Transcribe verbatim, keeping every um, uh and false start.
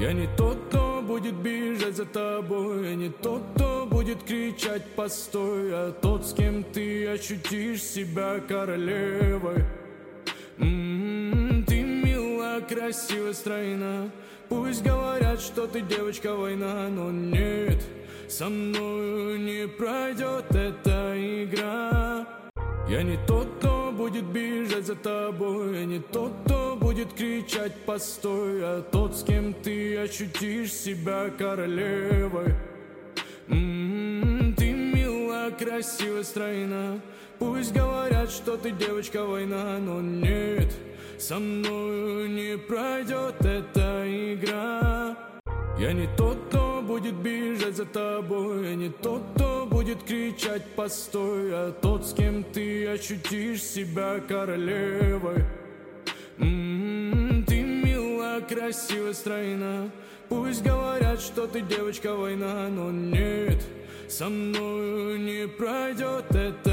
Я не тот, кто будет бежать за тобой, я не тот, кто будет кричать «постой», а тот, с кем ты ощутишь себя королевой. М-м-м, ты мила, красива, стройна. Пусть говорят, что ты девочка война, но нет, со мною не пройдет эта игра. Я не тот, кто будет бежать за тобой, я не тот, кто будет кричать «постой», а тот, с кем ты ощутишь себя королевой. М-м-м, ты мила, красива, стройна. Пусть говорят, что ты девочка война, но нет, со мною не пройдет эта игра. Я не тот, кто будет бежать за тобой, я не тот, кто будет кричать «постой», а тот, с кем ты ощутишь себя королевой. М-м-м, ты мила, красива, стройна. Пусть говорят, что ты девочка война, но нет, со мною не пройдет это.